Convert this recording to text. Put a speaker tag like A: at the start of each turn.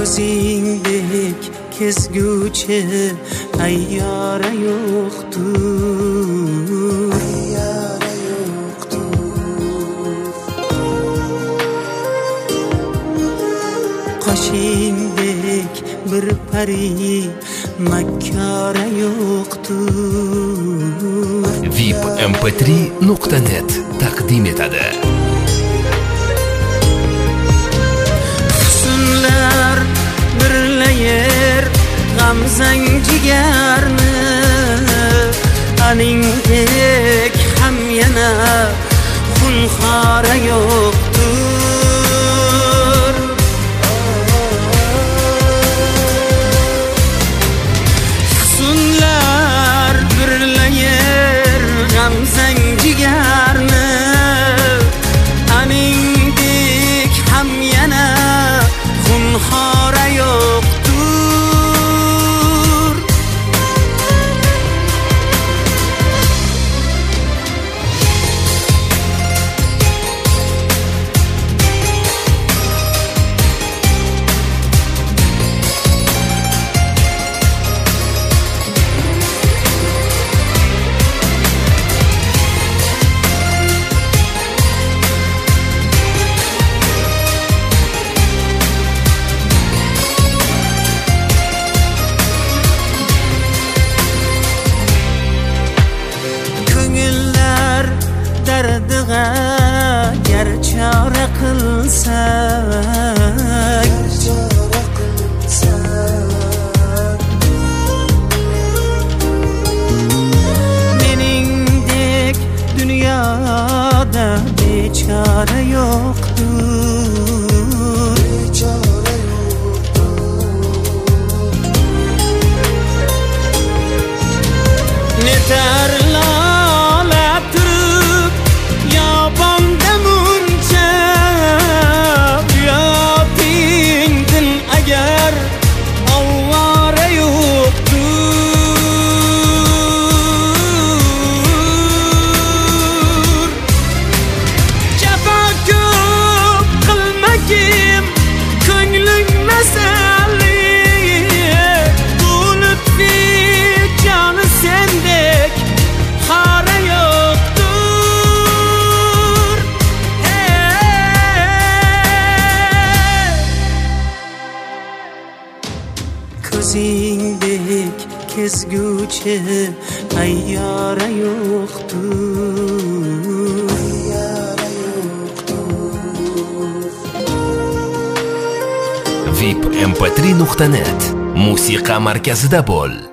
A: ko'zingdek kezguvchi tayyora yo'qdur. Qoshingdek bir pari makkora yo'qdur.
B: VIP-mp3.net taqdim etadi.
A: Husnlar birlayar g'amzang jigarni, aningdek ham yana xunxora yo'qdur. Husnlar birlayar g'amzang jigarni, aningdek ham yana xunxora yo'qdur. Dardiga gar chora qilsak, meningdek dunyoda bechora yo'qdur. Netar ko'zingdek kezguvchi tayyora yo'qdur.
B: VIP-mp3.net musiqa markazida bo'l.